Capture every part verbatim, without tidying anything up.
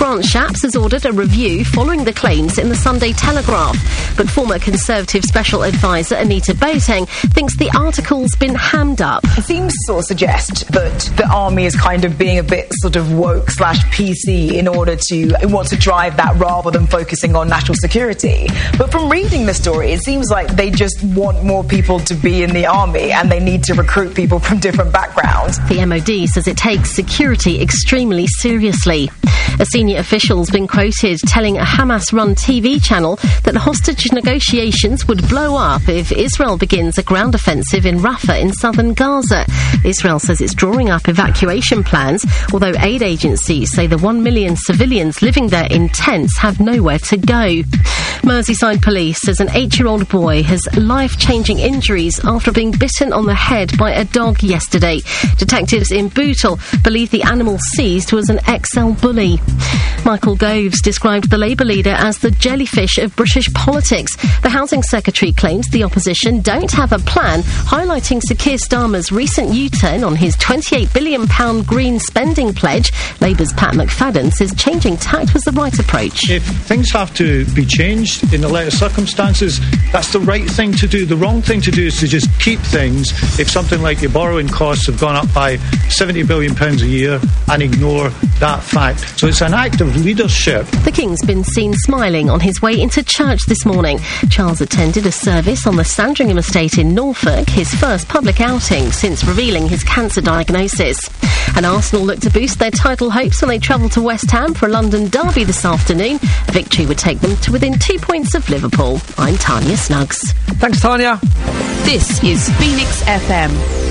France Shapps has ordered a review following the claims in the Sunday Telegraph. But former Conservative Special Advisor Anita Boateng thinks the article's been hammed up. It seems to sort of suggest that the army is kind of being a bit sort of woke slash P C in order to want to drive that rather than focusing on national security. But from reading the story, it seems like they just want more people to be in the army and they need to recruit people from different backgrounds. The M O D says it takes security extremely seriously. A senior official's been quoted telling a Hamas-run T V channel that hostage negotiations would blow up if Israel begins a ground offensive in Rafah in southern Gaza. Israel says it's drawing up evacuation plans, although aid agencies say the one million civilians living there in tents have nowhere to go. Merseyside police says an eight-year-old boy has life-changing injuries after being bitten on the head by a dog yesterday. Detectives in Bootle believe the animal seized was an X L bully. Michael Goves described the Labour leader as the jellyfish of British politics. The Housing Secretary claims the opposition don't have a plan, highlighting Sir Keir Starmer's recent U-turn on his twenty-eight billion pounds green spending pledge. Labour's Pat McFadden says changing tact was the right approach. If things have to be changed in the later circumstances, that's the right thing to do. The wrong thing to do is to just keep things if something like your borrowing costs have gone up by seventy billion pounds a year and ignore that fact. So it's an act of leadership. The King's been seen smiling on his way into church this morning. Charles attended a service on the Sandringham estate in Norfolk, his first public outing since revealing his cancer diagnosis. And Arsenal look to boost their title hopes when they travel to West Ham for a London derby this afternoon. A victory would take them to within two points of Liverpool. I'm Tanya Snuggs. Thanks, Tanya. This is Phoenix F M.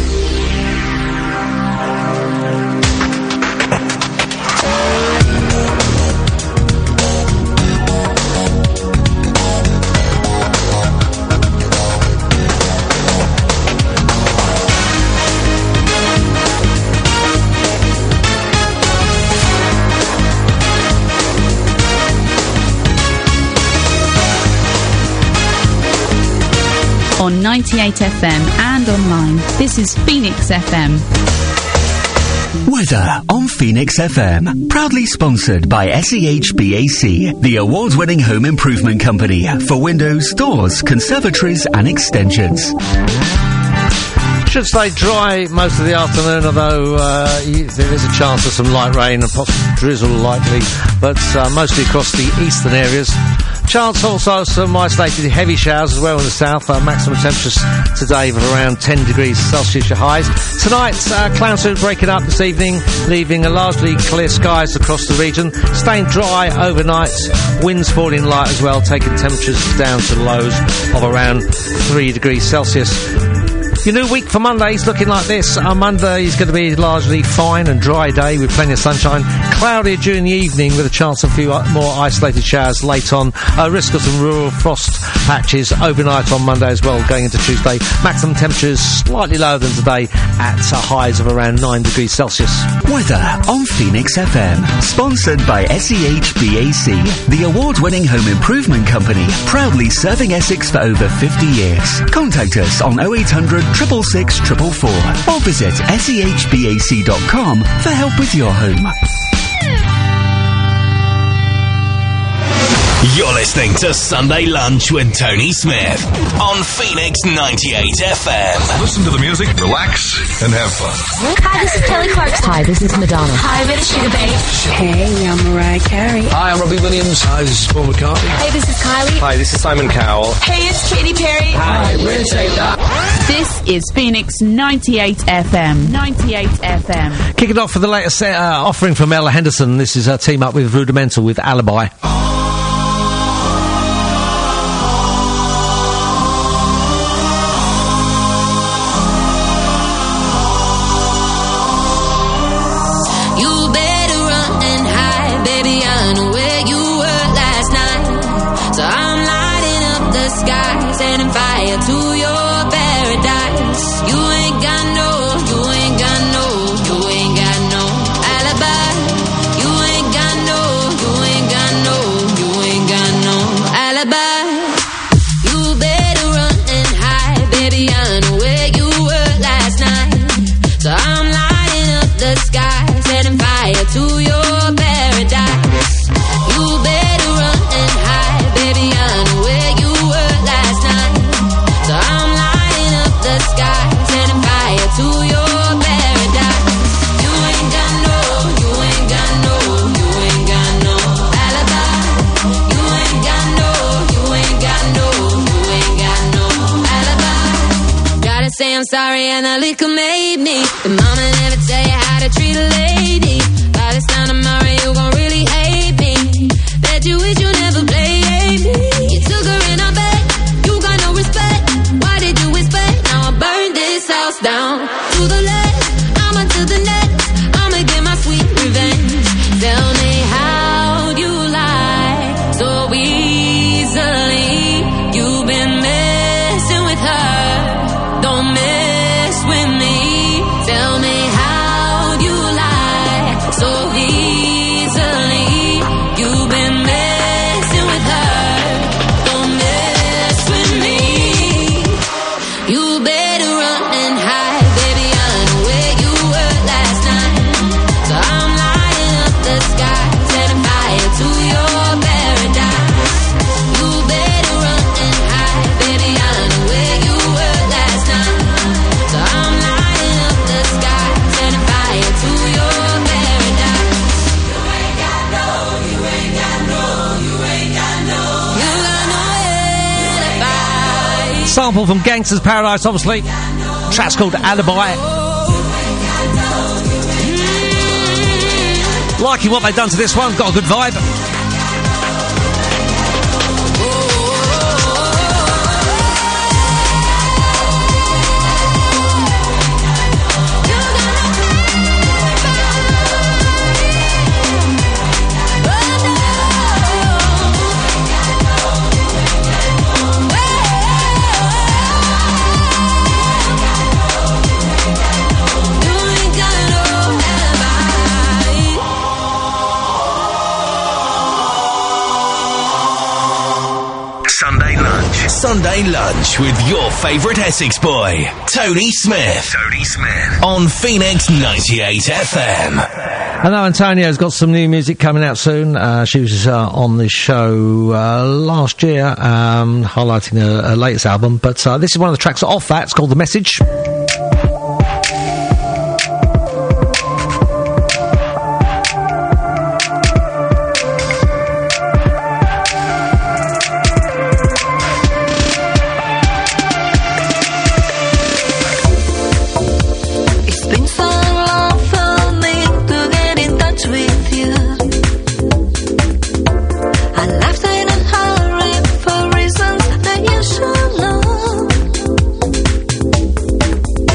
On ninety-eight F M and online, this is Phoenix F M. Weather on Phoenix F M. Proudly sponsored by S E H B A C, the award-winning home improvement company for windows, doors, conservatories and extensions. Should stay dry most of the afternoon, although uh, there is a chance of some light rain and possible drizzle likely, but uh, mostly across the eastern areas. Chance also of some isolated heavy showers as well in the south. Uh, maximum temperatures today of around ten degrees Celsius your highs. Tonight, uh, cloud soon breaking up this evening, leaving a largely clear skies across the region. Staying dry overnight, winds falling light as well, taking temperatures down to lows of around three degrees Celsius. Your new week for Monday is looking like this. Uh, Monday is going to be largely fine and dry day with plenty of sunshine. Cloudy during the evening with a chance of a few uh, more isolated showers late on. Uh, risk of some rural frost patches overnight on Monday as well, going into Tuesday. Maximum temperatures slightly lower than today at uh, highs of around nine degrees Celsius. Weather on Phoenix F M. Sponsored by S E H B A C, the award-winning home improvement company, proudly serving Essex for over fifty years. Contact us on oh eight hundred, six six six, four four four or visit S E H B A C dot com for help with your home. You're listening to Sunday Lunch with Tony Smith on Phoenix ninety-eight F M. Listen to the music, relax, and have fun. Hi, this is Kelly Clarkson. Hi, this is Madonna. Hi, this is Sugar Babe. Hey, I'm Mariah Carey. Hi, I'm Robbie Williams. Hi, this is Paul McCartney. Hey, this is Kylie. Hi, this is Simon Cowell. Hey, it's Katy Perry. Hi, we're Taylor. This is Phoenix ninety-eight F M. ninety-eight F M. Kicking off for the latest uh, offering from Ella Henderson. This is her team up with Rudimental with Alibi. Setting fire to your paradise. You ain't got no, you ain't got no, you ain't got no alibi. You ain't got no, you ain't got no I'm sorry and the liquor made me. The mama never tell you how to treat a lady. By this time tomorrow you gon' really hate me. Bet you wish you never played me. You took her in our bed, you got no respect. Why did you expect? Now I burned this house down. To the left, I'ma to the next. I'ma get my sweet revenge. Tell me how you lie so easily. You've been messing with her. Don't mess with me. Tell me how you lie so easily. You've been messing with her. Don't mess with me. You better run and hide, baby. I know where you were last night. So I'm lighting up the sky, setting fire to your paradise. You better run and hide, baby. I know where you were last night. So I'm lighting up the sky, setting fire to your paradise. You ain't got no, you ain't got no, you ain't got no, you got no head to fight. Sample from Gangster's Paradise, obviously. Track's called Alibi. Liking what they've done to this one, got a good vibe. Sunday lunch. Sunday lunch with your favourite Essex boy, Tony Smith. Tony Smith. On Phoenix ninety-eight F M. I know Antonio's got some new music coming out soon. Uh, she was uh, on the show uh, last year, um, highlighting her, her latest album. But uh, this is one of the tracks off that. It's called The Message. For reasons that you should know.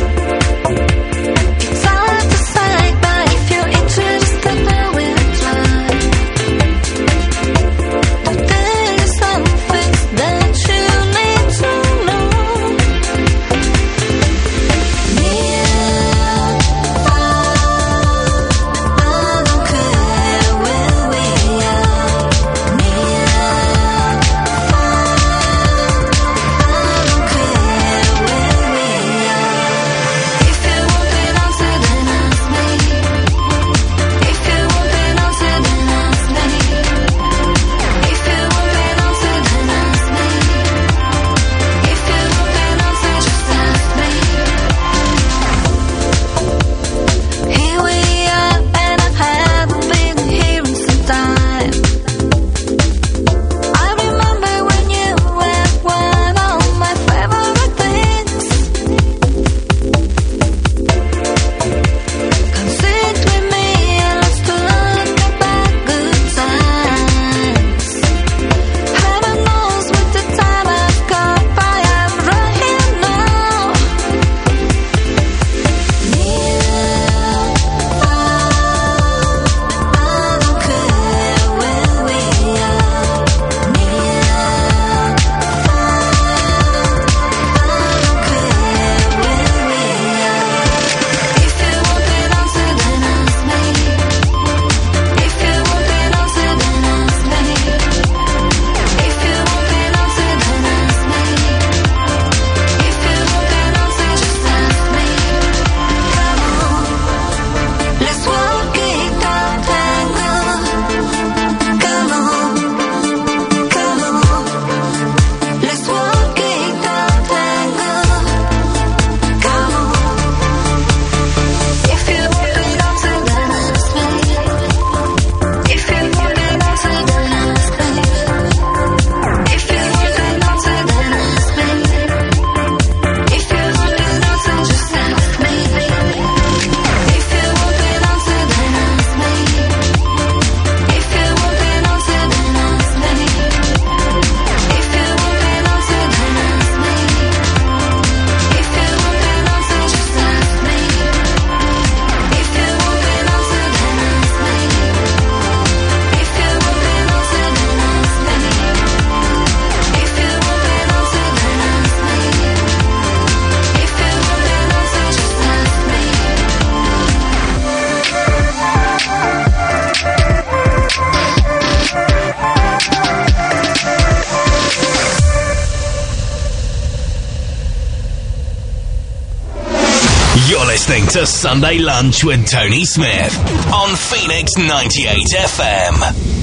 listening to Sunday Lunch with Tony Smith on Phoenix ninety-eight F M.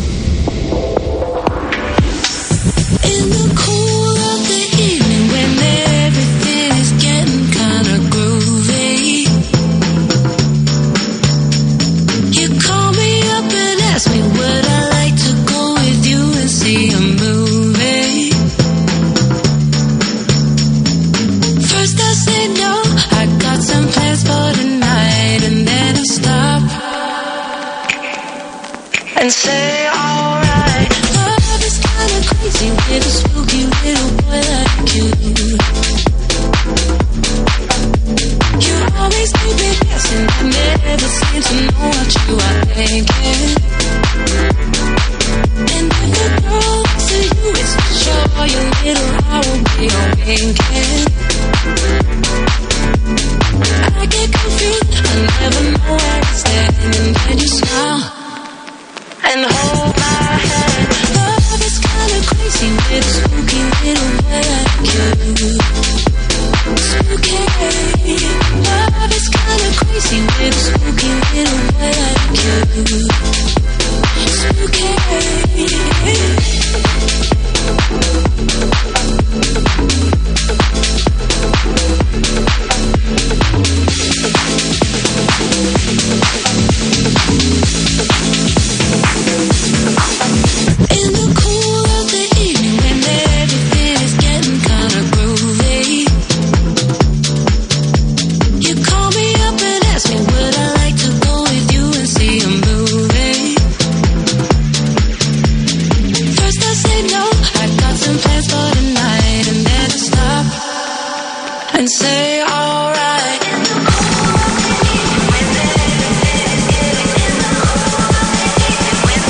In the cool of the evening when everything is getting kinda groovy, you call me up and ask me would I like to go with you and see a movie. First I say no, I got some plans for tonight, and then I stop and say alright. Love is kinda crazy with a spooky little boy like you. You always keep me guessing, I never seem to know what you are thinking. And if a girl looks at you, it's for sure your little heart will be on winking. I get confused, I never know where I stand, and then you smile and hold my hand. Love is kinda crazy with a spooky little boy like you. Spooky. Love is kinda crazy with a spooky little boy like you. Spooky. In the cool of the evening when everything is getting kinda groovy, you call me up and ask me would I like to go with you and see a movie. First I say no, I got some plans for tonight, and then I stop and say alright. In the cool of the evening when everything is getting in the cool of the evening when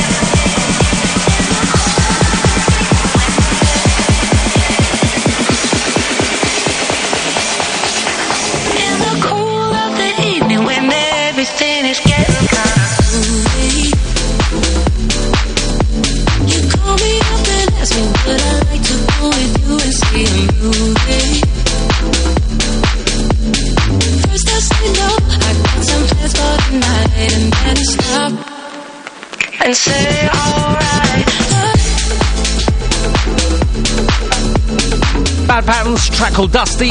in the cool of the evening when everything is getting kinda groovy, you call me up and ask me would I like to go with you and see a movie. First I say no, I got some plans for tonight, and then I stop and say alright. Bad Patterns, track called Dusty.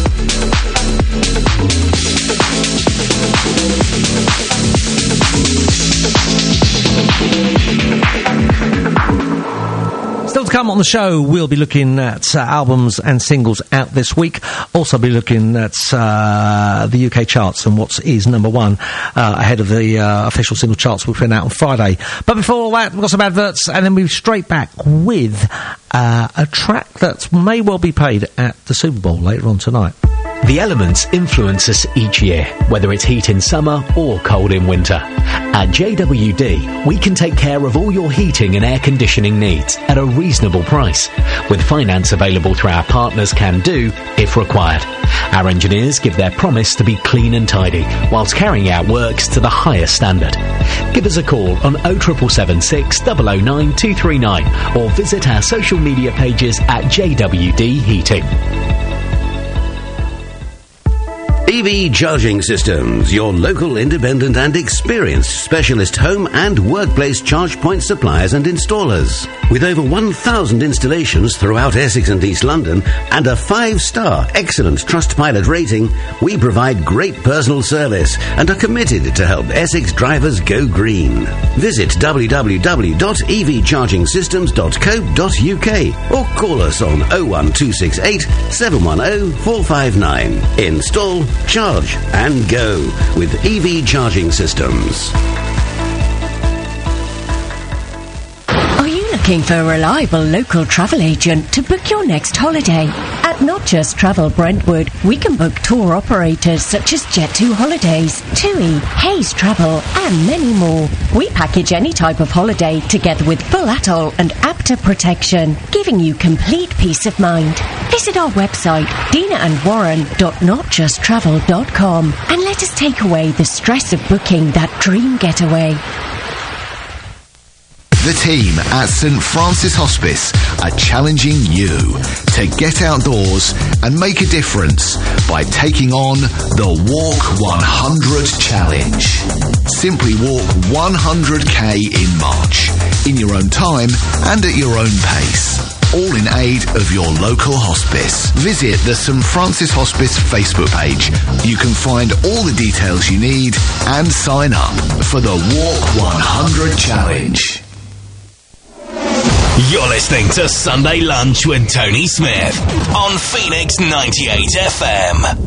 Still to come on the show, we'll be looking at uh, albums and singles out this week. Also be looking at uh, the U K charts and what is number one uh, ahead of the uh, official single charts we'll put out on Friday. But before all that, we've got some adverts, and then we'll be straight back with uh, a track that may well be played at the Super Bowl later on tonight. The elements influence us each year, whether it's heat in summer or cold in winter. At J W D, we can take care of all your heating and air conditioning needs at a reasonable price, with finance available through our partners Can Do if required. Our engineers give their promise to be clean and tidy, whilst carrying out works to the highest standard. Give us a call on oh seven seven six, zero zero nine two three nine or visit our social media pages at J W D Heating. E V Charging Systems, your local independent and experienced specialist home and workplace charge point suppliers and installers. With over one thousand installations throughout Essex and East London and a five-star excellent Trustpilot rating, we provide great personal service and are committed to help Essex drivers go green. Visit w w w dot e v charging systems dot co dot u k or call us on oh one two six eight, seven one oh, four five nine. Install, charge and go with E V Charging Systems. Are you looking for a reliable local travel agent to book your next holiday? At Not Just Travel Brentwood, we can book tour operators such as Jet two Holidays, TUI, Hayes Travel, and many more. We package any type of holiday together with full atoll and APTA protection, giving you complete peace of mind. Visit our website, dina and warren dot not just travel dot com, and let us take away the stress of booking that dream getaway. The team at St Francis Hospice are challenging you to get outdoors and make a difference by taking on the Walk one hundred Challenge. Simply walk one hundred k in March, in your own time and at your own pace. All in aid of your local hospice. Visit the St Francis Hospice Facebook page. You can find all the details you need and sign up for the Walk one hundred Challenge. You're listening to Sunday Lunch with Tony Smith on Phoenix ninety-eight F M.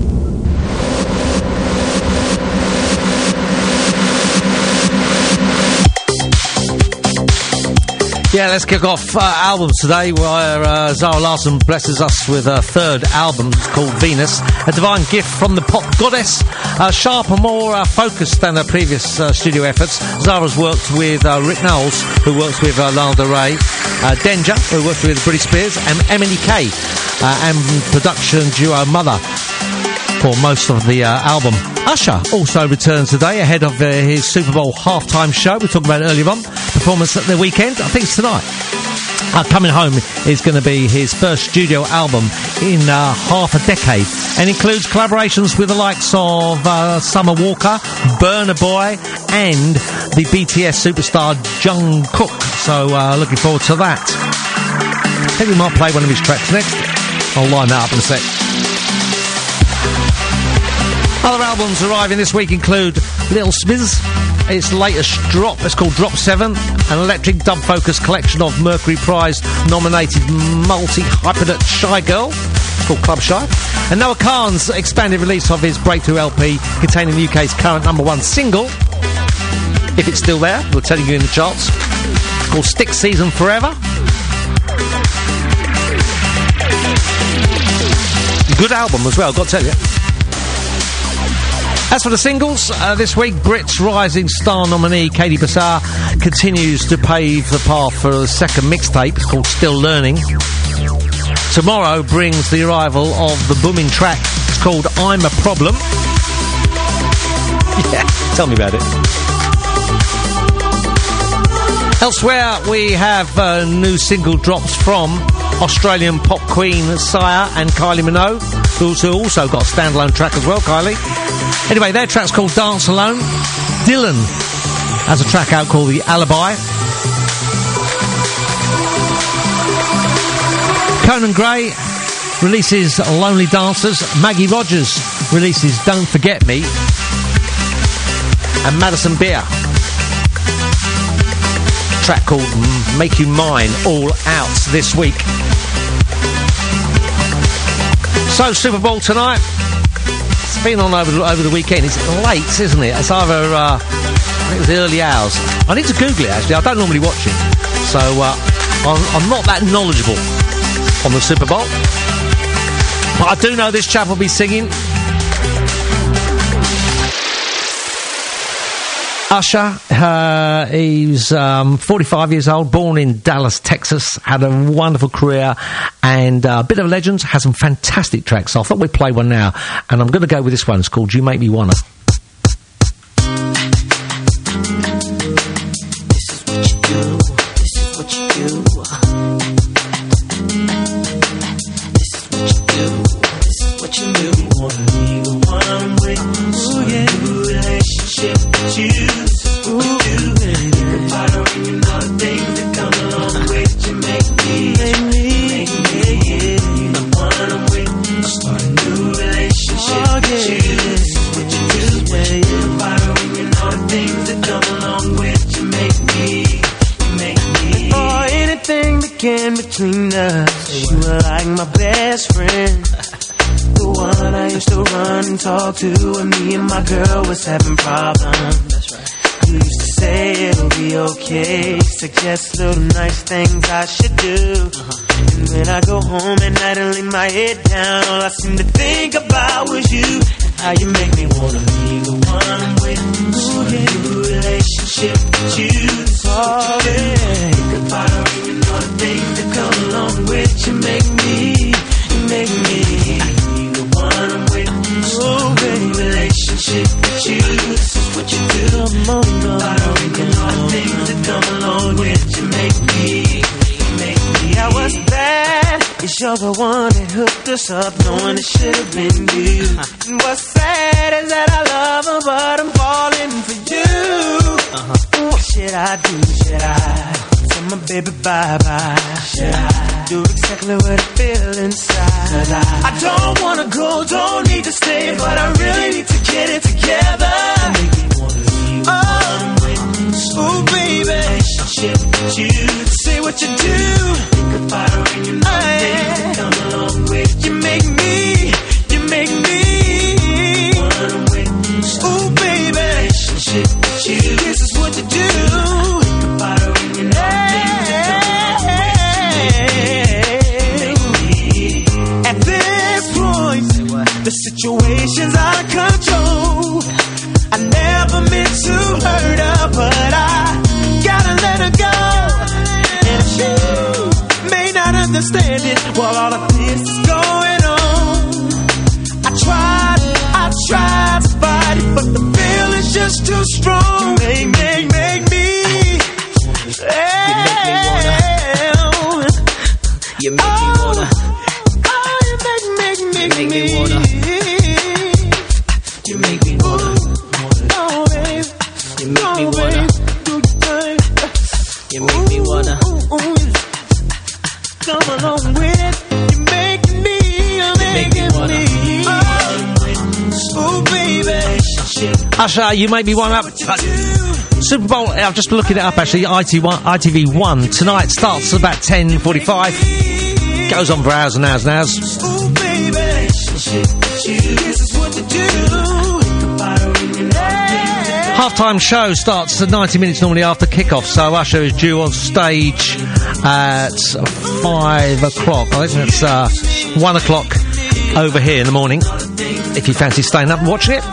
Yeah, let's kick off uh, albums today, where uh, Zara Larsson blesses us with her third album called Venus, a divine gift from the pop goddess. Uh, sharper, more uh, focused than her previous uh, studio efforts. Zara's worked with uh, Rick Knowles, who works with uh, Lana Del Rey, uh, Denja, who works with Britney Spears, and Emily Kay, uh, and production duo Mother for most of the uh, album. Usher also returns today ahead of uh, his Super Bowl halftime show. We talked about it earlier on. Performance at the weekend. I think it's tonight. Uh, Coming Home is going to be his first studio album in uh, half a decade, and includes collaborations with the likes of uh, Summer Walker, Burna Boy, and the B T S superstar Jungkook. So uh, looking forward to that. I think we might play one of his tracks next. I'll line that up in a sec. Other albums arriving this week include Little Smiths, its latest drop, it's called Drop seven, an electric dub-focused collection of Mercury Prize-nominated multi-hyphenate Shy Girl, called Club Shy, and Noah Kahan's expanded release of his breakthrough L P containing the U K's current number one single, if it's still there, we'll tell you in the charts, it's called Stick Season Forever. Good album as well, got to tell you. As for the singles, uh, this week, Brit's Rising Star nominee Katie Bassar continues to pave the path for the second mixtape. It's called Still Learning. Tomorrow brings the arrival of the booming track. It's called I'm a Problem. Yeah, tell me about it. Elsewhere, we have uh, new single drops from Australian pop queen Sia and Kylie Minogue, who's also got a standalone track as well, Kylie. Anyway, their track's called Dance Alone. Dylan has a track out called The Alibi. Conan Gray releases Lonely Dancers. Maggie Rogers releases Don't Forget Me. And Madison Beer, track called Make You Mine, all out this week. So, Super Bowl tonight. It's been on over, over the weekend. It's late, isn't it? It's either, uh, I think it was the early hours. I need to Google it, actually. I don't normally watch it. So, uh, I'm, I'm not that knowledgeable on the Super Bowl. But I do know this chap will be singing. Usher, uh, he's um, forty-five years old, born in Dallas, Texas, had a wonderful career and uh, a bit of legends, has some fantastic tracks. So I thought we'd play one now, and I'm going to go with this one. It's called You Make Me Wanna. Between us, you were like my best friend, the one I used to run and talk to when me and my girl was having problems. That's right. You used to say it'll be okay, suggest little nice things I should do. Uh-huh. And when I go home at night and lay my head down, all I seem to think about was you and how you make me wanna be the one I'm with. Start a new relationship with you. That's what you do. Think about her even all the things that come along with you. Make me, you make me be the one I'm with. Start a new relationship with you. This is what you do. Think about her even all the things that come along with you. Cause you're the one that hooked us up, knowing it should have been you. And what's sad is that I love her, but I'm falling for you. Uh-huh. What should I do? Should I tell my baby bye-bye? Should I do exactly what I feel inside? Cause I, I don't wanna go, don't need to stay, but I really need to get it together. Make me wanna be one with you. Ooh, baby, relationship with you. Say what you do. Think about it when you know hey. Come along with you. Make me, you make me one with you. Ooh, baby, relationship with you. This is what you do. Think about it when you know hey. Make me. At this point, the situation's out of control. I never meant to hurt her, but I gotta let her go. And she may not understand it while all of this is going on. I tried, I tried to fight it, but the feeling's just too strong. You make, make, make me. You make me wanna. You make me wanna. Oh, you make, make, make, make me wanna. You make me wanna. You make me wanna. You make me wanna. Come along with it. You make me. You make me wanna. Oh, baby. Usher, you make me one up. Uh, Super Bowl. I'm just looking it up. Actually, I T V one tonight starts at about ten forty-five. Goes on for hours and hours and hours. Oh, baby. This is what you do. Half-time show starts at ninety minutes normally after kick-off, so Usher is due on stage at five o'clock. I think it's uh, one o'clock over here in the morning, if you fancy staying up and watching it.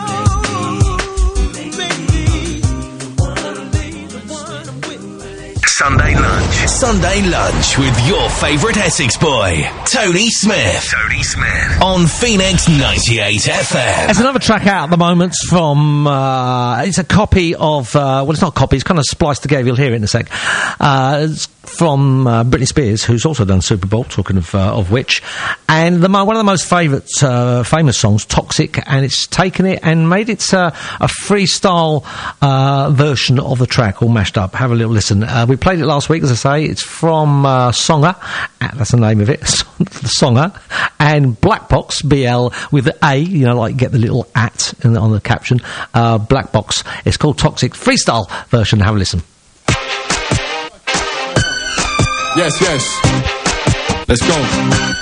Sunday Lunch. Sunday Lunch with your favourite Essex boy, Tony Smith. Tony Smith. On Phoenix ninety-eight F M. There's another track out at the moment from, uh, it's a copy of, uh, well, it's not a copy, it's kind of spliced together, you'll hear it in a sec. Uh, it's from uh, Britney Spears, who's also done Super Bowl, talking of uh, of which. And the, one of the most favourite, uh, famous songs, Toxic, and it's taken it and made it uh, a freestyle uh, version of the track, all mashed up. Have a little listen. Uh, we played it last week, as I say. It's from uh, Songer, that's the name of it, Songer, and Black Box, B L, with the A, you know, like get the little at in the, on the caption, uh, Black Box. It's called Toxic, freestyle version. Have a listen. Yes, yes. Let's go.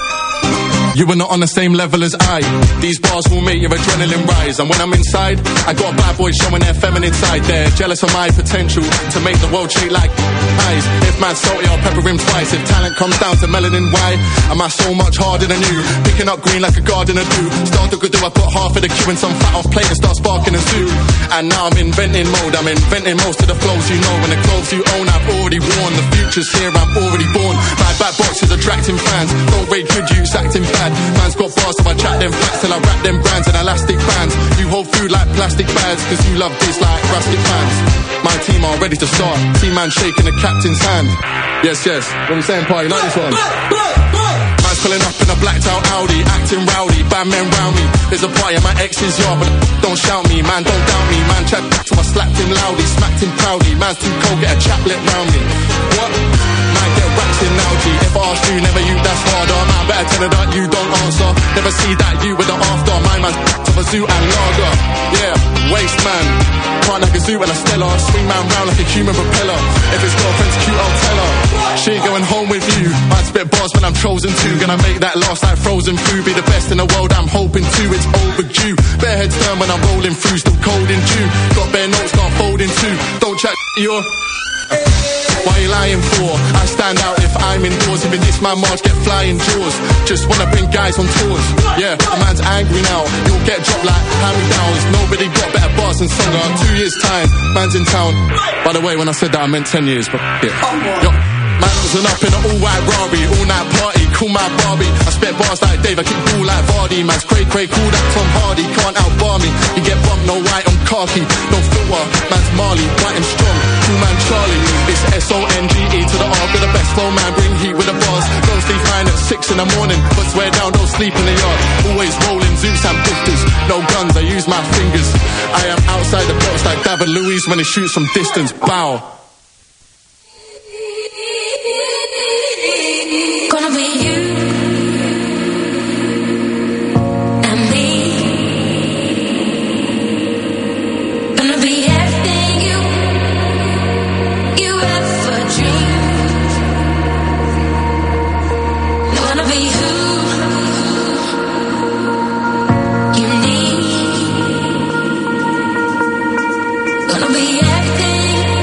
You were not on the same level as I. These bars will make your adrenaline rise. And when I'm inside, I got a bad boy showing their feminine side. They're jealous of my potential to make the world shake like eyes. If man's salty, I'll pepper him twice. If talent comes down to melanin, why am I so much harder than you? Picking up green like a gardener do. Start to go do, I put half of the queue in some fat off plate and start sparking a zoo. And now I'm inventing mode. I'm inventing most of the flows you know. And the clothes you own, I've already worn. The future's here, I'm already born. My back box is attracting fans. Don't rate good use, acting bad. Man's got bars, so I chat them facts till I wrap them brands in elastic bands. You hold food like plastic bags, cause you love this like rustic fans. My team are ready to start. See man shaking the captain's hand. Yes, yes. What are you saying, party? Like this one? Man's pulling up in a blacked out Audi, acting rowdy, bad men round me. There's a party at my ex's yard, but don't shout me, man, don't doubt me. Man chat so I slapped him loudly, smacked him proudly. Man's too cold, get a chaplet round me. What? Man get wrapped in now, G. If I ask you, never you, that's harder. Man, better tell her that you don't answer. Never see that you with the after. My man's to a zoo and lager. Yeah, waste man. Can't like a zoo and a Stella. Swing man round like a human propeller. If his girlfriend's cute, I'll tell her. She ain't going home with you. Might spit bars when I'm chosen to. Gonna make that last like frozen food. Be the best in the world, I'm hoping to. It's overdue. Bare heads turn when I'm rolling through. Still cold in June. Got bare notes, can't fold in two. Don't chat, you're... Why you lying for? I stand out if I'm indoors. Even this man March get flying jaws. Just wanna bring guys on tours. Yeah, a man's angry now. You'll get dropped like hand-me-downs. Nobody got better bars than Songer. Two years time, man's in town. By the way, when I said that I meant ten years, but yeah. Yo, man wasn't up in an all-white Rari, all-night party, call my Barbie. I spit bars like Dave, I kick ball like Vardy. Man's cray cray, cool that Tom Hardy. Can't outbar me. You get bumped, no white on khaki, no filter. Man's Marley, white and strong. Cool man Charlie. It's S O N G E to the R, with the best flow man. Bring heat with the bars. Don't sleep fine at six in in the morning, but swear down, don't sleep in the yard. Always rolling zoots and pistols, no guns, I use my fingers. I am outside the box like David Luiz when he shoots from distance. Bow. Gonna be you and me. Gonna be everything you you ever dreamed. Gonna be who you need. Gonna be everything.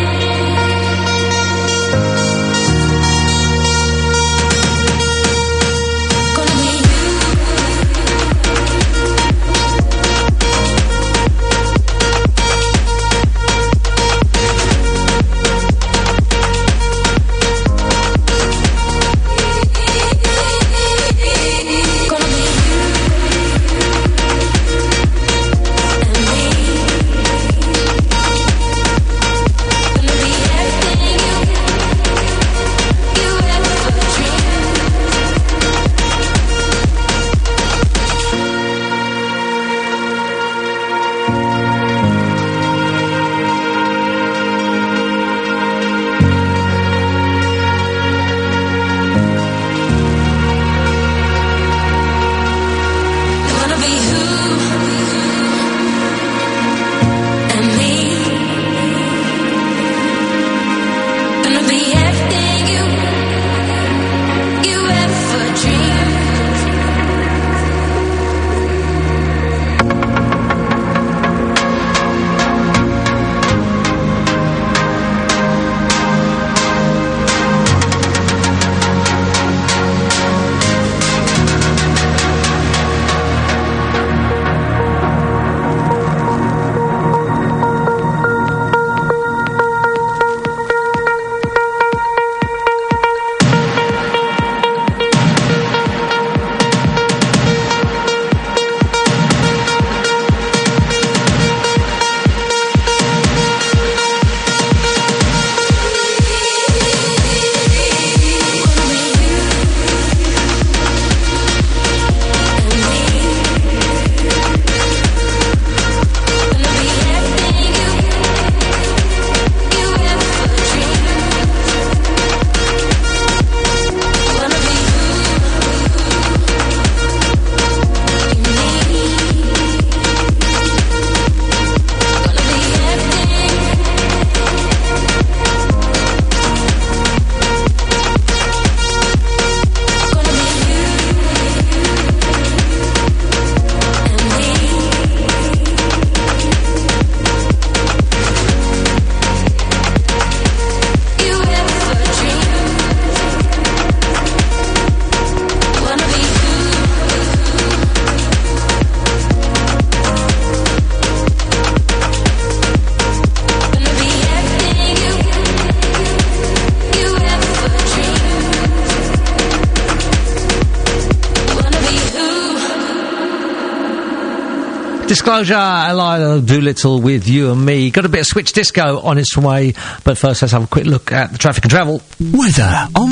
Disclosure, Elijah Doolittle with You and Me. Got a bit of Switch Disco on its way, but first let's have a quick look at the traffic and travel. Weather on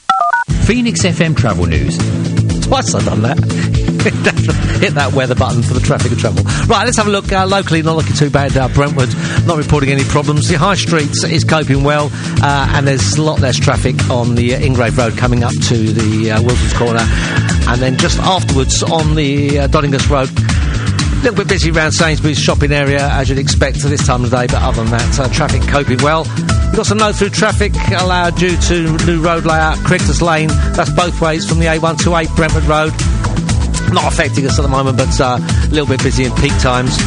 Phoenix F M Travel News. Twice I've done that. Hit that weather button for the traffic and travel. Right, let's have a look. Uh, locally, not looking too bad. Uh, Brentwood, not reporting any problems. The High Street is coping well, uh, and there's a lot less traffic on the uh, Ingrave Road coming up to the uh, Wilson's Corner. And then just afterwards on the uh, Dodingus Road, a little bit busy around Sainsbury's shopping area, as you'd expect for this time of day, but other than that, uh, traffic coping well. We've got some no-through traffic allowed due to new road layout, Cricketers Lane. That's both ways from the A one to eight Brentwood Road. Not affecting us at the moment, but uh, a little bit busy in peak times.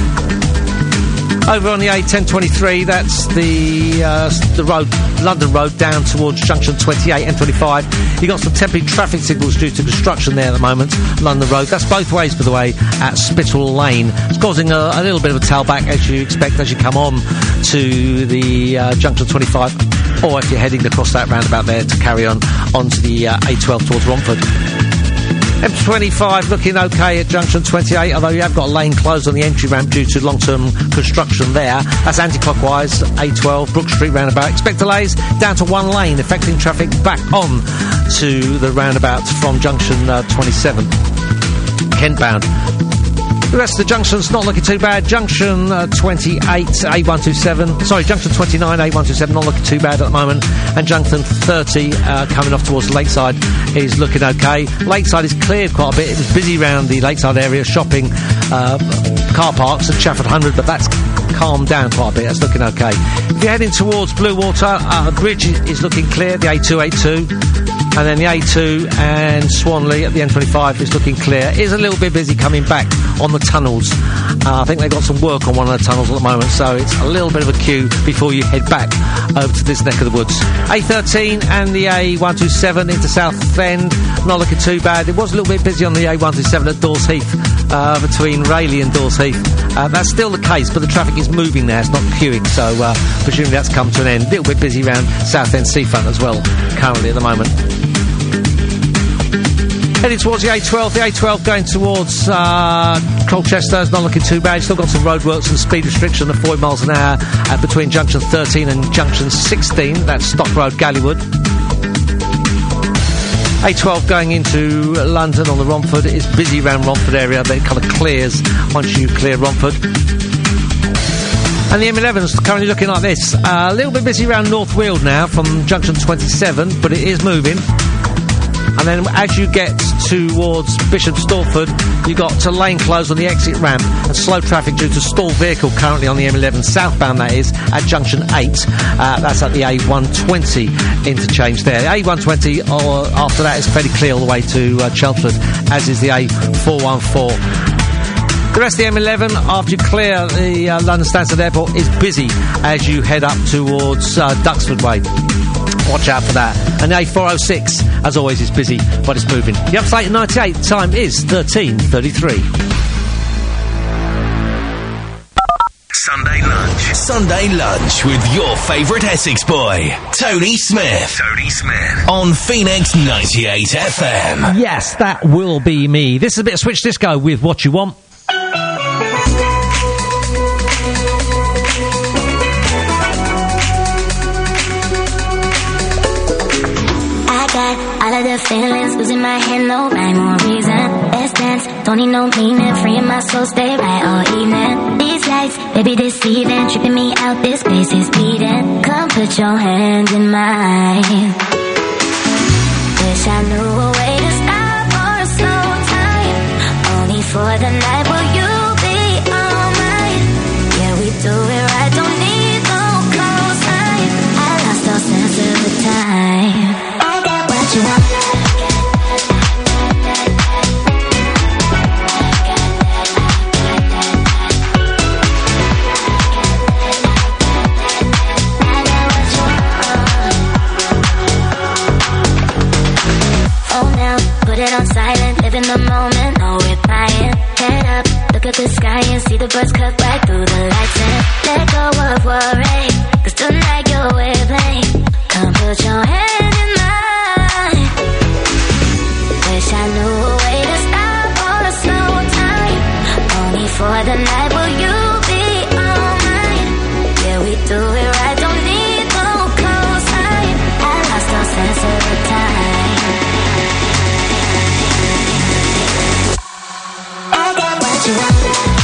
Over on the A ten twenty-three, that's the uh, the road, London Road, down towards Junction twenty-eight, M twenty-five. You've got some temporary traffic signals due to construction there at the moment, London Road. That's both ways, by the way, at Spittal Lane. It's causing a, a little bit of a tailback, as you expect, as you come on to the uh, Junction twenty-five, or if you're heading across that roundabout there to carry on onto the uh, A twelve towards Romford. M twenty-five looking okay at junction twenty-eight, although you have got a lane closed on the entry ramp due to long-term construction there. That's anti-clockwise, A twelve, Brook Street roundabout. Expect delays down to one lane, affecting traffic back on to the roundabout from junction uh, twenty-seven, Kent bound. The rest of the junctions not looking too bad. Junction uh, twenty-eight, A one twenty-seven, sorry, junction twenty-nine, A one twenty-seven, not looking too bad at the moment. And junction thirty, uh, coming off towards Lakeside, is looking okay. Lakeside is cleared quite a bit. It was busy around the Lakeside area, shopping, uh, car parks at Chafford one hundred, but that's calmed down quite a bit. That's looking okay. If you're heading towards Bluewater, uh, the bridge is, is looking clear, the A two eighty-two. And then the A two and Swanley at the M twenty-five is looking clear. It is a little bit busy coming back on the tunnels. Uh, I think they've got some work on one of the tunnels at the moment, so it's a little bit of a queue before you head back over to this neck of the woods. A thirteen and the A one twenty-seven into Southend, not looking too bad. It was a little bit busy on the A one twenty-seven at Dawes Heath, uh, between Rayleigh and Dawes Heath. Uh, that's still the case, but the traffic is moving there. It's not queuing, so uh, presumably that's come to an end. A little bit busy around Southend Seafront as well, currently at the moment. Heading towards the A twelve, the A twelve going towards uh, Colchester is not looking too bad. Still got some roadworks and speed restriction of forty miles an hour uh, between junction thirteen and junction sixteen. That's Stock Road, Gallywood. A twelve going into London on the Romford. It is busy around Romford area, then it kind of clears once you clear Romford. And the M eleven is currently looking like this. Uh, a little bit busy around North Weald now from junction twenty-seven, but it is moving. And then as you get towards Bishop Stortford, you've got to lane close on the exit ramp and slow traffic due to stalled vehicle currently on the M eleven southbound, that is, at junction eight. Uh, that's at the A one twenty interchange there. The A one twenty, or after that, is fairly clear all the way to uh, Chelmsford, as is the A four one four. The rest of the M eleven, after you clear the uh, London Stansted Airport, is busy as you head up towards uh, Duxford Way. Watch out for that. And the A four oh six, as always, is busy, but it's moving. The upstate at ninety-eight, time is thirteen thirty-three. Sunday lunch. Sunday lunch with your favourite Essex boy, Tony Smith. Tony Smith. On Phoenix ninety-eight F M. Yes, that will be me. This is a bit of Switch Disco with What You Want. All of the feelings losing my head, no rhyme or reason. Let's dance, don't need no meaning. Freeing my soul, stay right all evening. These lights, baby deceiving, tripping me out, this place is beating. Come put your hand in mine. Wish I knew a way to stop or slow time. Only for the night, will you be all mine? Yeah, we do it right, don't need no close eye. I lost all sense of the time. What you want? Oh, now, put it on silent, live in the moment, no replying. Head up, look at the sky and see the birds cut right through the lights and let go of worry, cause tonight you're wavelength. Come put your hand in mine. Wish I knew a way to stop or slow time. Only for the night, will you be all mine? Yeah, we do it right, don't need no close eye. I lost all sense of the time. I got what you want.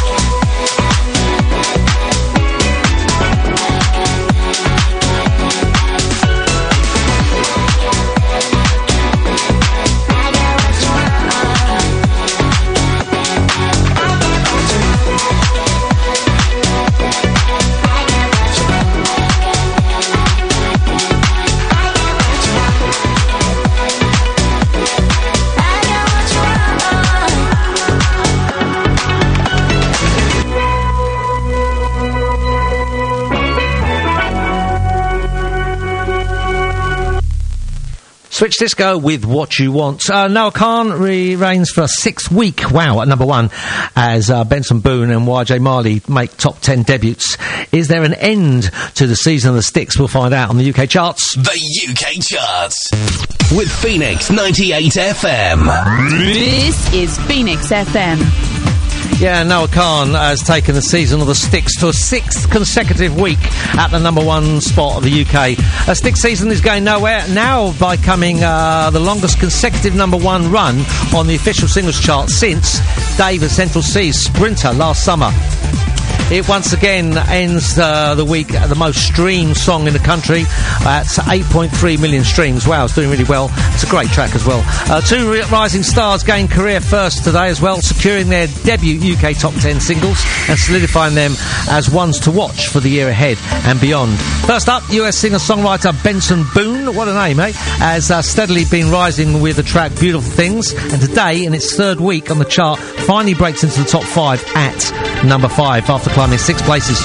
Switch Disco with What You Want. Uh, Noah Khan reigns for a six-week wow at number one as uh, Benson Boone and Y J Marley make top ten debuts. Is there an end to the season of the Sticks? We'll find out on the U K charts. The U K charts. with Phoenix ninety-eight F M. This is Phoenix F M. Yeah, Noah Khan has taken the season of the Styx to a sixth consecutive week at the number one spot of the U K. A Styx season is going nowhere now by becoming uh, the longest consecutive number one run on the official singles chart since Dave and Central C's Sprinter last summer. It once again ends uh, the week at the most streamed song in the country at eight point three million streams. Wow, it's doing really well. It's a great track as well. Uh, two re- rising stars gained career first today as well, securing their debut U K top ten singles and solidifying them as ones to watch for the year ahead and beyond. First up, U S singer-songwriter Benson Boone, what a name, eh? Has uh, steadily been rising with the track Beautiful Things, and today, in its third week on the chart, finally breaks into the top five at number five after climbing six places.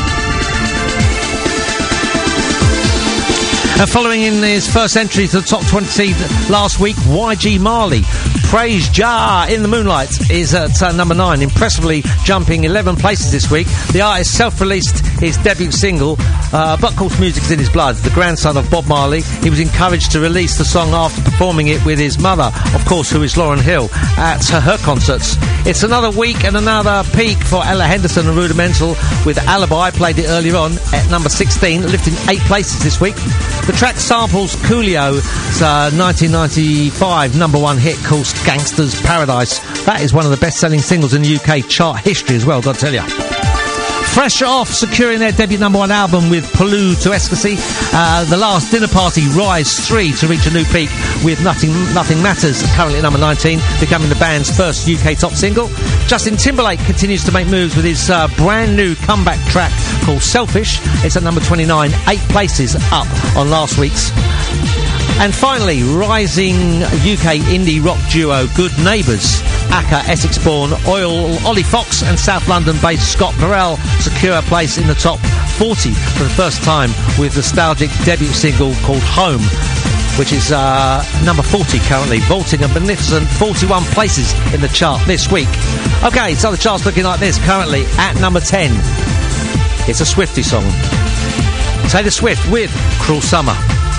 And following in his first entry to the top twenty last week, Y G Marley, Praise Jah in the Moonlight, is at uh, number nine, impressively jumping eleven places this week. The artist self-released his debut single, uh, but of course music is in his blood. The grandson of Bob Marley, he was encouraged to release the song after performing it with his mother, of course, who is Lauryn Hill, at her, her concerts. It's another week and another peak for Ella Henderson and Rudimental, with Alibi, played it earlier on, at number sixteen, lifting eight places this week. The track samples Coolio's uh, nineteen ninety-five number one hit called Gangster's Paradise. That is one of the best-selling singles in the U K chart history as well, gotta tell you. Fresh off securing their debut number one album with Palu to Ecstasy, uh, The Last Dinner Party rise three to reach a new peak with Nothing Nothing Matters, currently at number nineteen, becoming the band's first U K top single. Justin Timberlake continues to make moves with his uh, brand new comeback track called Selfish. It's at number twenty-nine, eight places up on last week's. And finally, rising U K indie rock duo Good Neighbours, aka Essex-born Oil, Ollie Fox and South London-based Scott Burrell secure a place in the top forty for the first time with nostalgic debut single called Home, which is uh, number forty currently, vaulting a magnificent forty-one places in the chart this week. OK, so the chart's looking like this currently at number ten. It's a Swiftie song. Taylor Swift with Cruel Summer.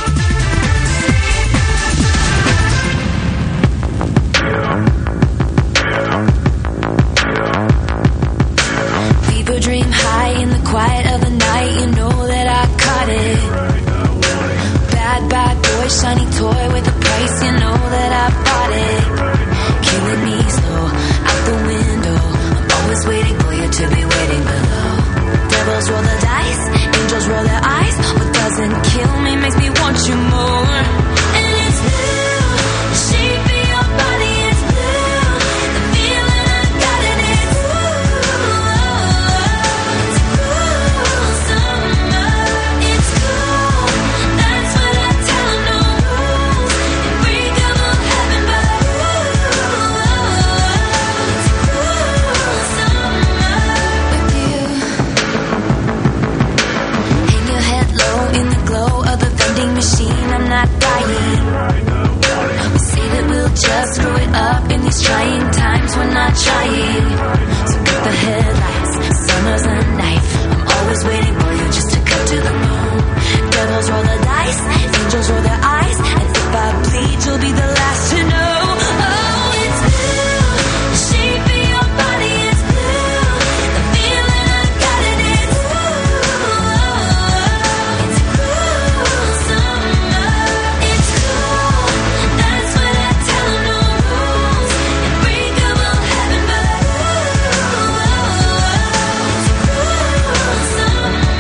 Quiet of the night, you know that I caught it. Bad, bad boy, shiny toy with a price, you know that I bought it. Killing me slow, out the window. I'm always waiting for you to be waiting below. Devils roll the dice, angels roll their eyes. What doesn't kill me makes me want you more. And it's blue, the shape of your body is blue. The feeling I got in it, ooh. Machine, I'm not dying. We say that we'll just screw it up in these trying times. We're not trying. So cut the headlights. Summer's a knife. I'm always waiting for you just to cut to the bone. Devils roll the dice, angels roll their eyes, and if I bleed, you'll be the last to know. Oh, it's blue. The shape of your body is blue. The feeling I got in it, ooh. It's cool. It's cool, that's what I tell them, no rules. Unbreakable heaven, but ooh, it's cool summer.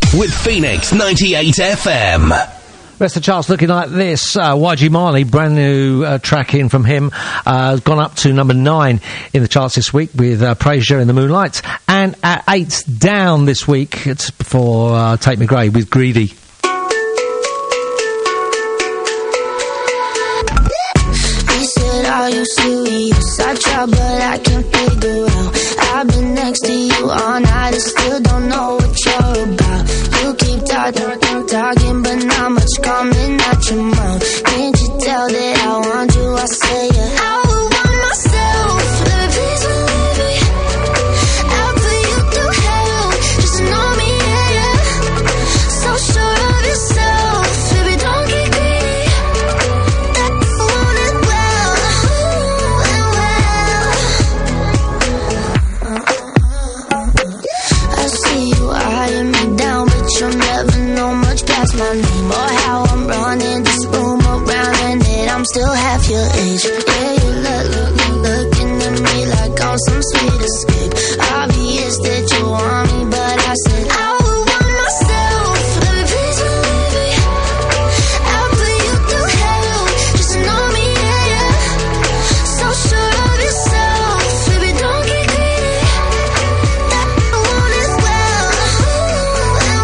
with Phoenix ninety-eight F M. Rest of the charts looking like this. Uh, Y G Marley, brand new uh, track in from him, uh, has gone up to number nine in the charts this week with uh, Praise You in the Moonlight. And at eight down this week, it's for uh, Tate McRae with Greedy. He said, are you serious? I try, but I can't figure out. I've been next to you all night and still don't know what you're about. You keep talking, talking, but not much coming out your mouth. Can't you tell that I want you? I say it. I would want myself. Baby, please believe me. I'll put you through hell. Just to know me, yeah, yeah. So sure of yourself. Baby, don't get greedy. That I want it well. Ooh, and well. I see you eyeing me down, but you'll never know much past my name or how I'm running this room around, and that I'm still half your age. Yeah, you look, look, look, looking at me like I'm some sweet escape. Obvious that you want me, but I said I would want myself. Baby, please believe me. I'll put you through hell just to know me, yeah, yeah. So sure of yourself, baby, don't get greedy. That I want is well. Ooh, and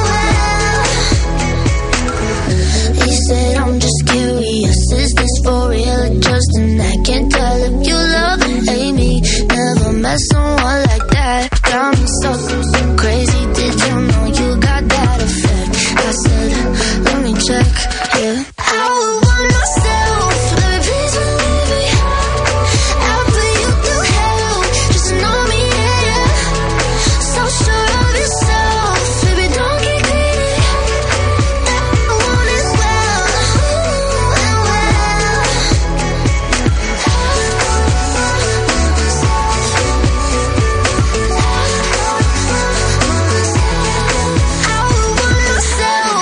well. He said, I'm just curious, is this for real or just an act? Can't tell if you love and hate me. Never met someone like that. Got me so, so crazy. Did you know you got that effect? I said, let me check, yeah. I would want myself. Baby, please believe me. I'll put you through hell just to know me, yeah, yeah. So sure of yourself, baby, don't get greedy. That I want is well. Ooh, and well. I would want myself.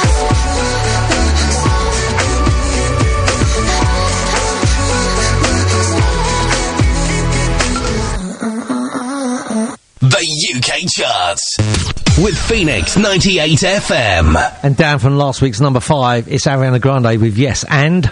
The U K charts with Phoenix ninety-eight F M. And down from last week's number five, it's Ariana Grande with Yes and.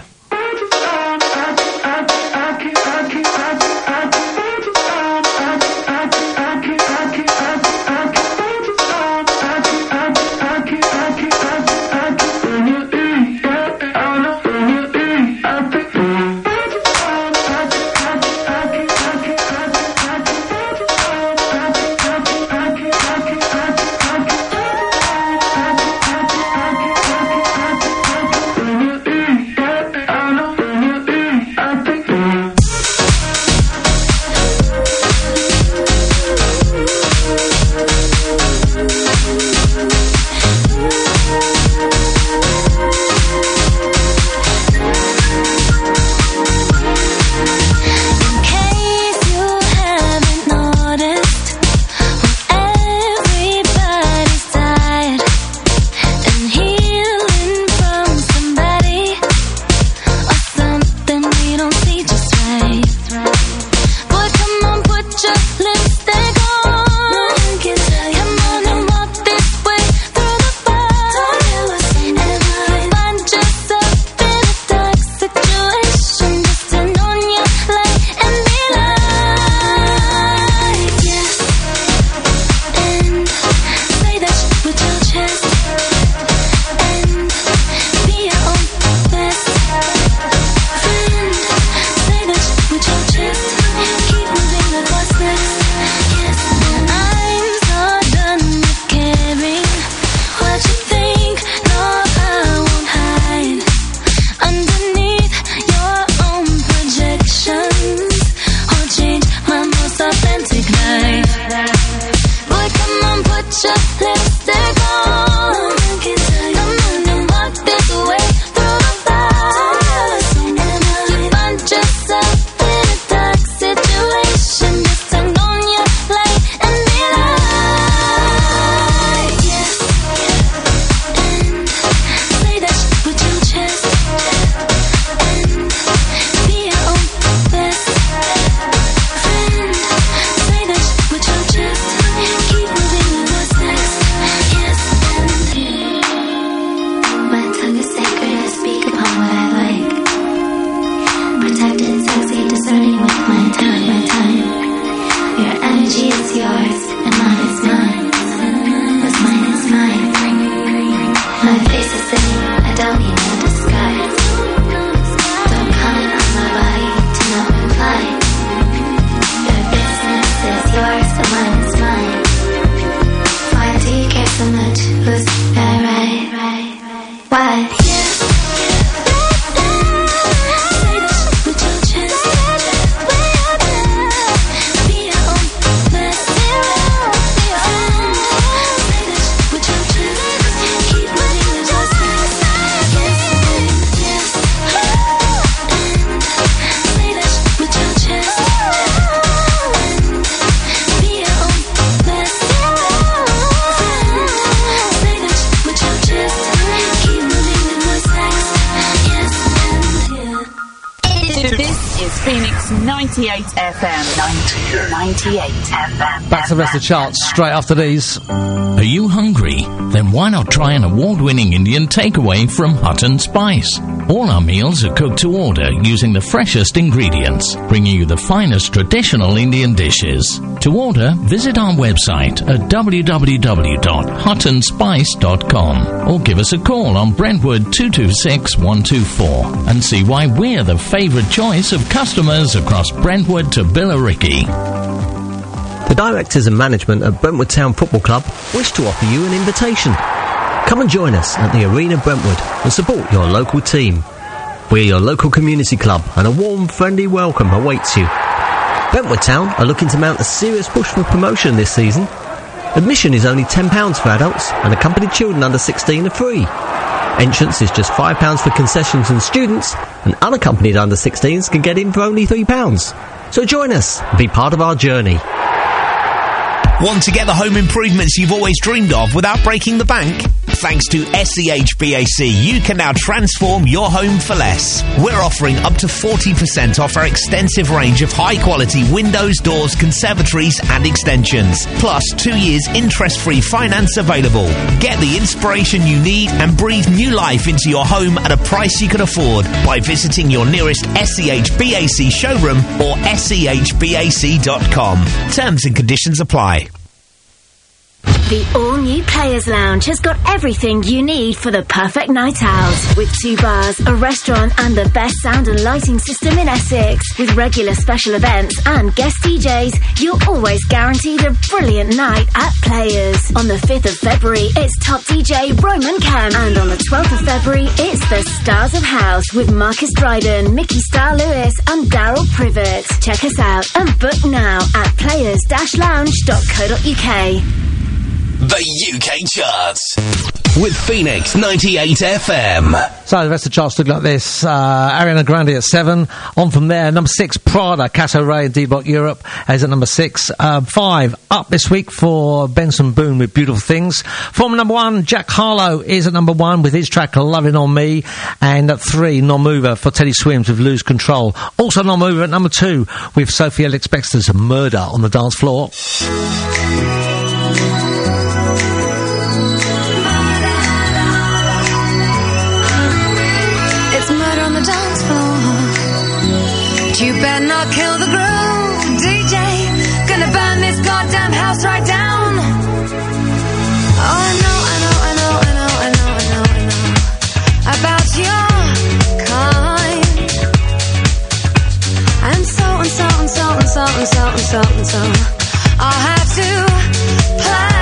My face is the new, I don't need no disguise. Don't comment on my body to no reply. Your business is yours, but mine is mine. Why do you care so much? Who's that right? Why? Phoenix ninety-eight F M. ninety-eight F M. Back to the rest of the charts straight after these. Are you hungry? Then why not try an award-winning Indian takeaway from Hutton Spice? All our meals are cooked to order using the freshest ingredients, bringing you the finest traditional Indian dishes. To order, visit our website at w w w dot hutton spice dot com or give us a call on Brentwood two two six one two four and see why we're the favourite choice of customers across Brentwood to Billericay. The directors and management at Brentwood Town Football Club wish to offer you an invitation. Come and join us at the Arena Brentwood and support your local team. We're your local community club and a warm, friendly welcome awaits you. Brentwood Town are looking to mount a serious push for promotion this season. Admission is only ten pounds for adults and accompanied children under sixteen are free. Entrance is just five pounds for concessions and students, and unaccompanied under sixteens can get in for only three pounds. So join us and be part of our journey. Want to get the home improvements you've always dreamed of without breaking the bank? Thanks to S C H B A C, you can now transform your home for less. We're offering up to forty percent off our extensive range of high-quality windows, doors, conservatories and extensions. Plus, two years interest-free finance available. Get the inspiration you need and breathe new life into your home at a price you can afford by visiting your nearest S C H B A C showroom or s c h b a c dot com. Terms and conditions apply. The all-new Players Lounge has got everything you need for the perfect night out. With two bars, a restaurant and the best sound and lighting system in Essex. With regular special events and guest D Js, you're always guaranteed a brilliant night at Players. On the fifth of February, it's top D J Roman Kemp. And on the twelfth of February, it's the Stars of House with Marcus Dryden, Mickey Star Lewis and Daryl Privet. Check us out and book now at players dash lounge dot co dot u k. The U K charts with Phoenix ninety-eight F M. So the rest of the charts look like this. Uh, Ariana Grande at seven. On from there, number six, Prada, Cato Ray and D-Block Europe is at number six. Uh, five, up this week for Benson Boone with Beautiful Things. From number one, Jack Harlow is at number one with his track Loving On Me. And at three, Non-Mover for Teddy Swims with Lose Control. Also Non-Mover at number two with Sophie Ellis Bextor's Murder on the Dance Floor. You better not kill the groove, D J. Gonna burn this goddamn house right down. Oh, I know, I know, I know, I know, I know, I know, I know about your kind. And so and so and so and so and so and so and so I'll have to play.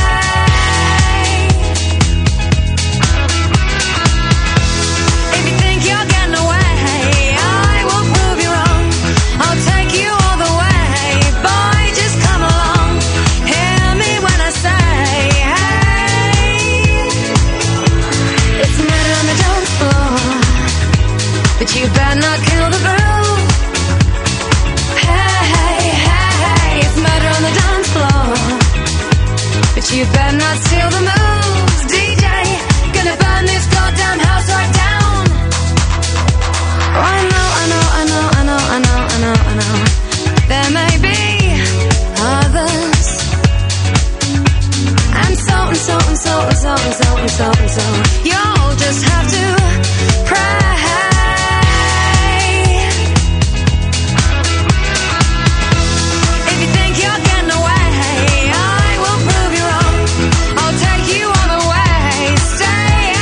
You better not kill the groove. Hey, hey, hey, it's murder on the dance floor. But you better not steal the moves, D J. Gonna burn this goddamn house right down. Oh, I know, I know, I know, I know, I know, I know, I know. There may be others. And so and so and so and so and so and so and so. You'll just have to pray. Stay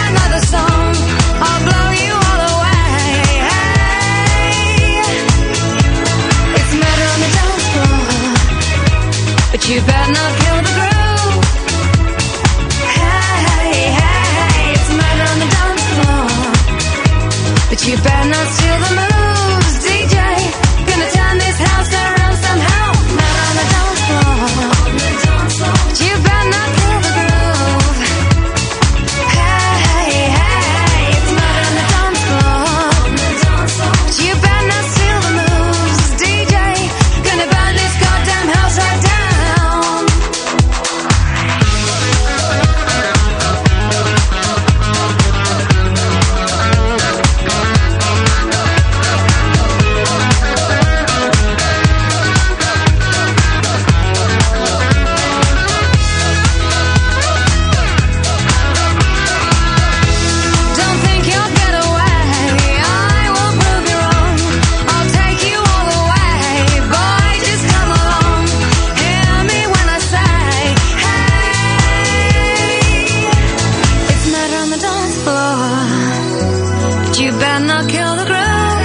dance floor, but you better not kill the groove.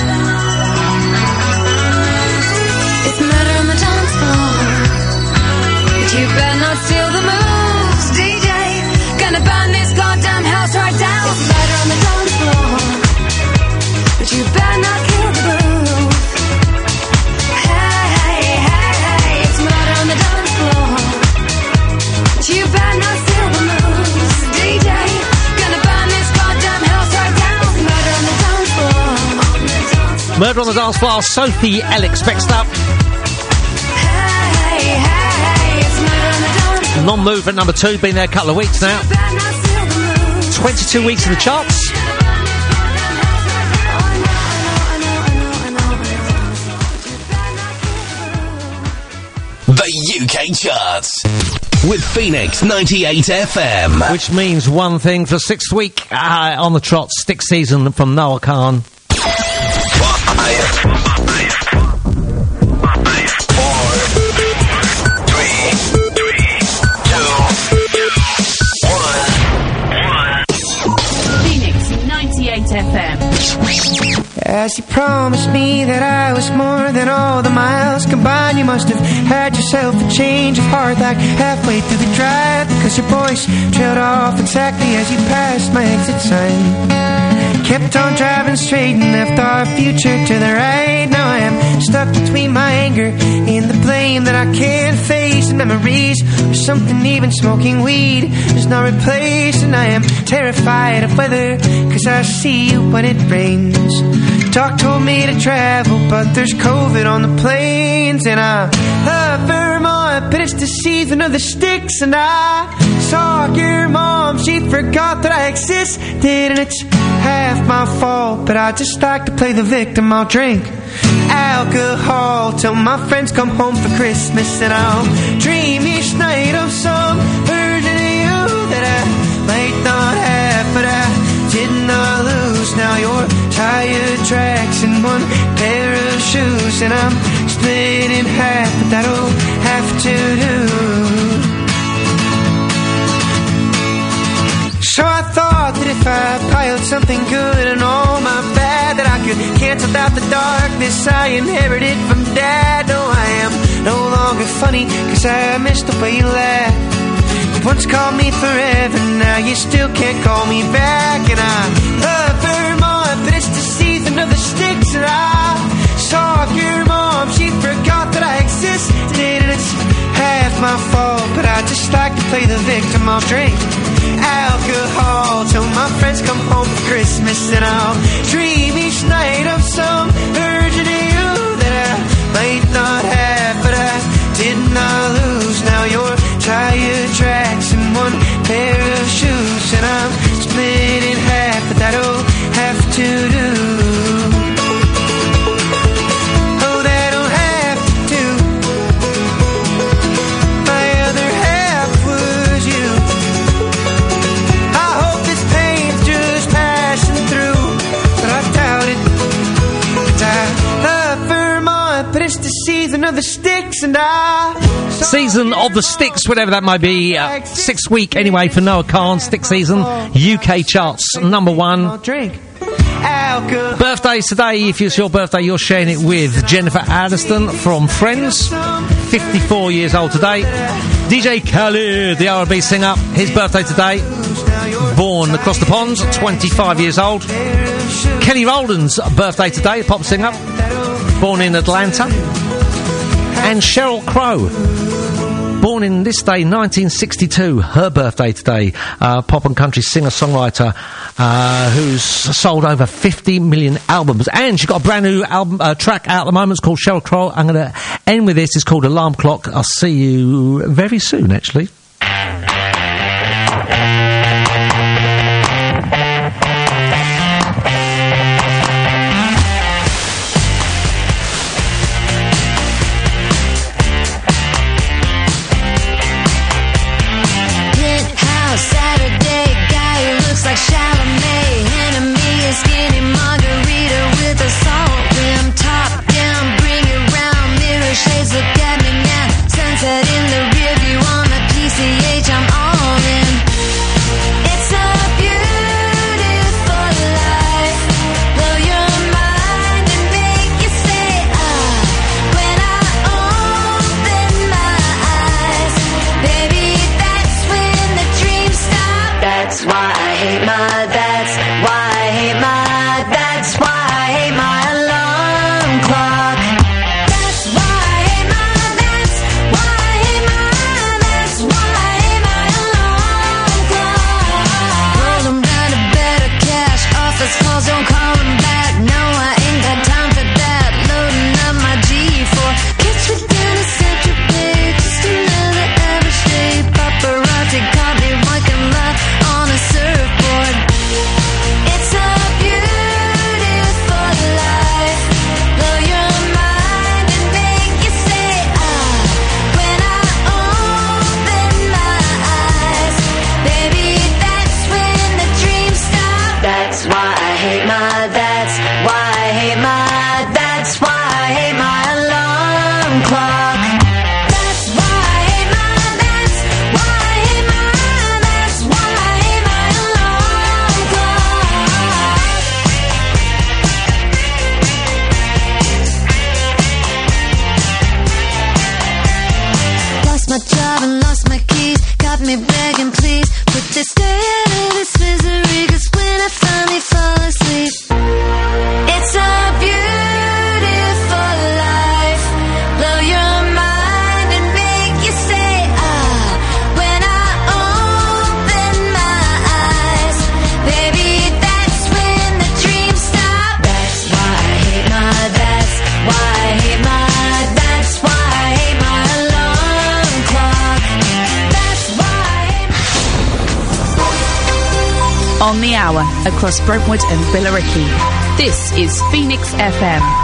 It's murder on the dance floor, but you better not steal the moves. D J, gonna burn this goddamn house right down. It's murder on the dance floor, but you better not kill the groove. Hey, hey, hey, hey, it's murder on the dance floor, but you better not steal the moves. D J, gonna burn this goddamn house right down. Murder on the dance floor, on the dance floor. Murder on the Dance Floor, Sophie Ellick next up. Hey, hey, hey, it's murder on the dance floor. Non-movement number two, been there a couple of weeks now. twenty-two weeks in the charts. The U K charts with Phoenix ninety-eight F M. Which means one thing for sixth week uh, on the trot, stick season from Noah Khan. Phoenix ninety-eight F M. As you promised me that I was more than all the miles combined, you must have had yourself a change of heart like halfway through the drive, because your voice trailed off exactly as you passed my exit sign. Kept on driving straight and left our future to the right. Now I am stuck between my anger and the blame that I can't face, and memories of something even smoking weed does not replace. And I am terrified of weather, cause I see you when it rains. Doc told me to travel, but there's COVID on the planes. And I love Vermont, but it's the season of the sticks. And I saw your mom, she forgot that I existed. And it's half my fault, but I just like to play the victim. I'll drink alcohol till my friends come home for Christmas. And I'll dream each night of some version of you that I might not have, but I did not lose. Now you're tire tracks and one pair of shoes, and I'm split in half, but that'll have to do. So I thought that if I piled something good and all my bad, that I could cancel out the darkness I inherited from Dad. No, I am no longer funny, cause I missed the way you laughed. You once called me forever, now you still can't call me back. And I love Vermont, but it's the season of the sticks. And I saw your mom, she forgot that I existed. And it's half my fault, but I just like to play the victim. I'll drink alcohol till my friends come home for Christmas. And I'll dream each night of some version of you that I might not have, but I did not lose. Now you're tire tracks and one pair of shoes, and I'm split in half, but that'll have to do. Oh, that'll have to. My other half was you. I hope this pain's just passing through, but I doubt it. 'Cause I love Vermont, but it's the season of the sticks. And I Season of the Sticks, whatever that might be. Uh, sixth week anyway for Noah Khan, Stick Season. U K charts, number one. Birthdays today, if it's your birthday, you're sharing it with Jennifer Aniston from Friends. fifty-four years old today. D J Khaled, the R and B singer, his birthday today. Born across the pond, twenty-five years old. Kelly Rowland's birthday today, pop singer. Born in Atlanta. And Sheryl Crow, born in this day, nineteen sixty-two, her birthday today. Uh, pop and country singer-songwriter uh, who's sold over fifty million albums. And she's got a brand new album uh, track out at the moment. It's called Sheryl Crow. I'm going to end with this. It's called Alarm Clock. I'll see you very soon, actually. Sunset in the rearview on the P C H, I'm all in. It's a beautiful On the hour, across Brentwood and Billericay. This is Phoenix F M.